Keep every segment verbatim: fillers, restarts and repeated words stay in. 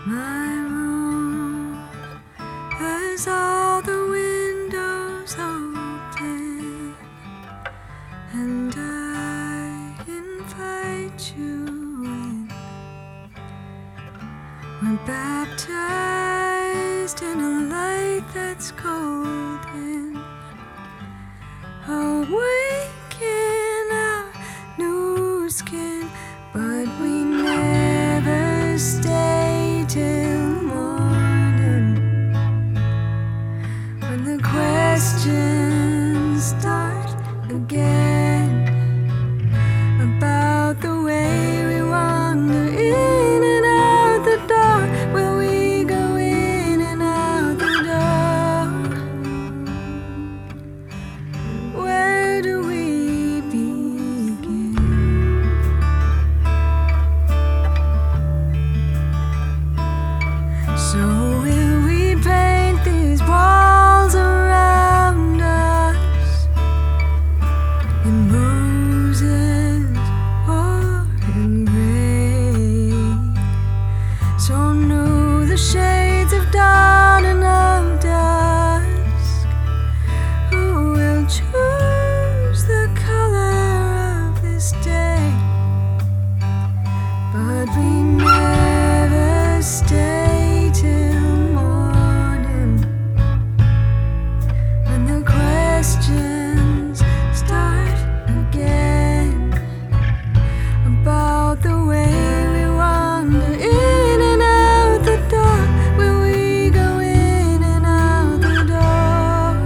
My room has all the windows open, and I invite you in. We're baptized in a light that's golden, awake in our new skin, but we never stay till morning. When the questions start again about the way we wander in and out the door, will we go in and out the door? Where do we begin? So will we paint these walls around us in roses or in gray? So new the shades of dawn and of dusk. Who will choose the color of this day? But we never stay till morning. When the questions start again about the way we wander in and out the door, will we go in and out the door?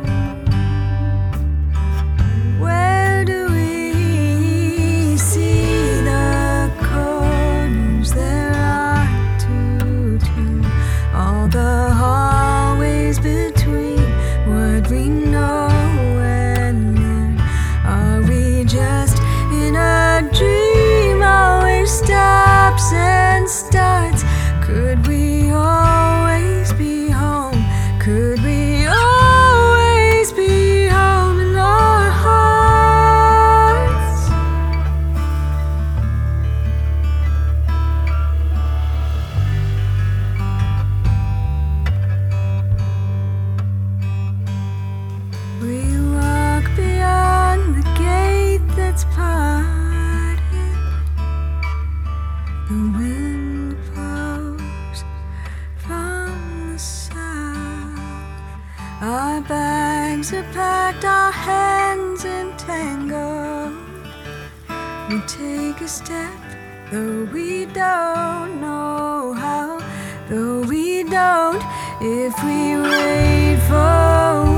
Where do we see the corners there are to turn? All the hallways between what we know and learn. Are we just in a dream? Always stops and starts. Could we always be home? Could we always be home in our hearts? We walk beyond the gate that's parted. The wind blows from the south. Our bags are packed, our hands entangled. We take a step, though we don't know how. Though we don't, if we wait for